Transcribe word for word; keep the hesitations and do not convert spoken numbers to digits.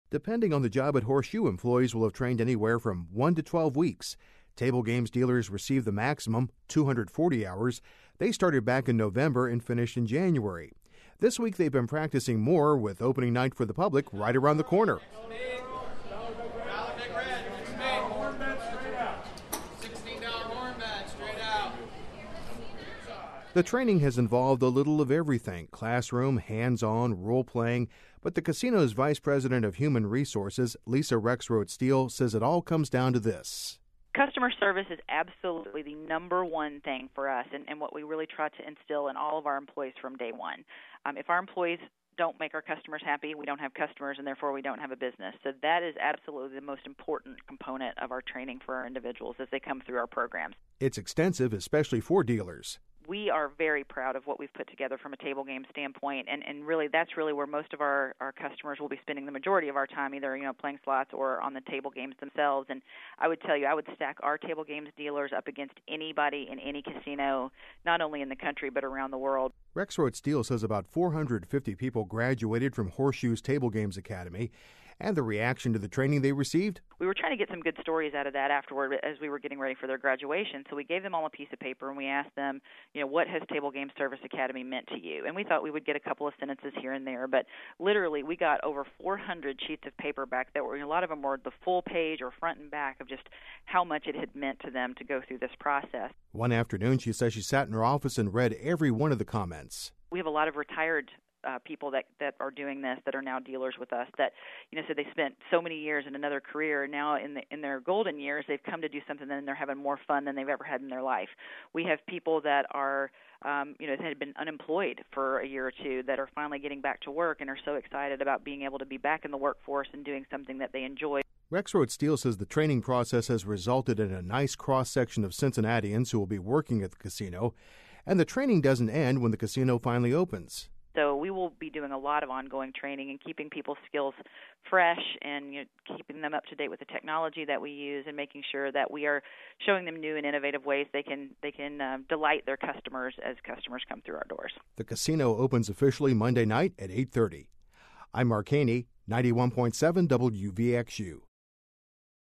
Depending on the job at Horseshoe, employees will have trained anywhere from one to twelve weeks. Table games dealers receive the maximum, two hundred forty hours. They started back in November and finished in January. This week they've been practicing more, with opening night for the public right around the corner. The training has involved a little of everything: classroom, hands-on, role-playing. But the casino's Vice President of Human Resources, Lisa Rexroad Steele, says it all comes down to this. Customer service is absolutely the number one thing for us, and, and what we really try to instill in all of our employees from day one. Um, if our employees don't make our customers happy, we don't have customers, and therefore we don't have a business. So that is absolutely the most important component of our training for our individuals as they come through our programs. It's extensive, especially for dealers. We are very proud of what we've put together from a table game standpoint, and, and really that's really where most of our, our customers will be spending the majority of our time, either you know playing slots or on the table games themselves. And I would tell you, I would stack our table games dealers up against anybody in any casino, not only in the country but around the world. Rexroad Steele says about four hundred fifty people graduated from Horseshoe's Table Games Academy, and the reaction to the training they received? We were trying to get some good stories out of that afterward as we were getting ready for their graduation. So we gave them all a piece of paper and we asked them, you know, what has Table Game Service Academy meant to you? And we thought we would get a couple of sentences here and there, but literally we got over four hundred sheets of paper back that were, a lot of them were the full page or front and back of just how much it had meant to them to go through this process. One afternoon, she says she sat in her office and read every one of the comments. We have a lot of retired Uh, people that, that are doing this, that are now dealers with us, that, you know, so they spent so many years in another career, and now in the, in their golden years, they've come to do something and they're having more fun than they've ever had in their life. We have people that are, um, you know, that had been unemployed for a year or two that are finally getting back to work and are so excited about being able to be back in the workforce and doing something that they enjoy. Rexroad Steele says the training process has resulted in a nice cross-section of Cincinnatians who will be working at the casino, and the training doesn't end when the casino finally opens. So we will be doing a lot of ongoing training and keeping people's skills fresh and you know, keeping them up to date with the technology that we use and making sure that we are showing them new and innovative ways they can they can uh, delight their customers as customers come through our doors. The casino opens officially Monday night at eight thirty. I'm Mark Haney, ninety-one point seven W V X U.